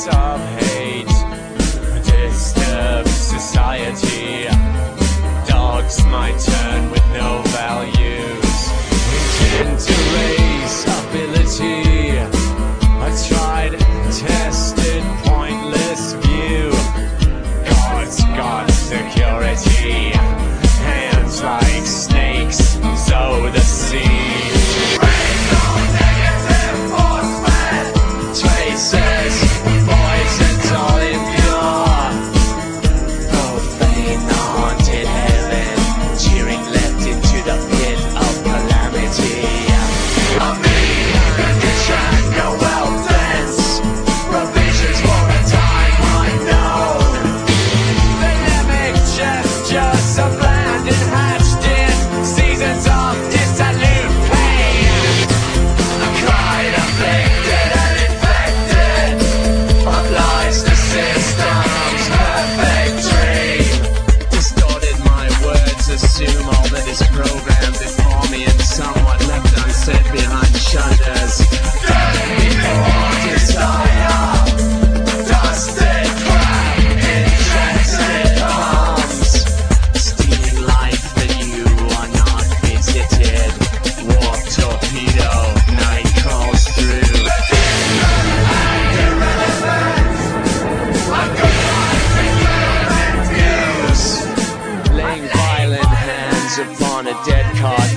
of hate disturb society. Dogs might turn with no values, intent to raise ability. A tried, tested, pointless view. God's got security. Hands like snakes sow the seed. Raise no negative force-fed traces, poisons all impure. Profane the haunted heaven, cheering left into the pit of calamity. A mean condition, no well-dense, provisions for a time unknown. Dynamic gestures of land hatched in seasons of dissolute pain. A cried, afflicted and infected of lies the system's perfect dream. Distorted my words, assume all that is programmed before me and somewhat left unsaid behind shutters. Before desire, dusted crap, injected arms, stealing life that you are not visited. Warp torpedo, night calls through. And irrelevant, a good life experiment views. Laying violent hands upon a dead card.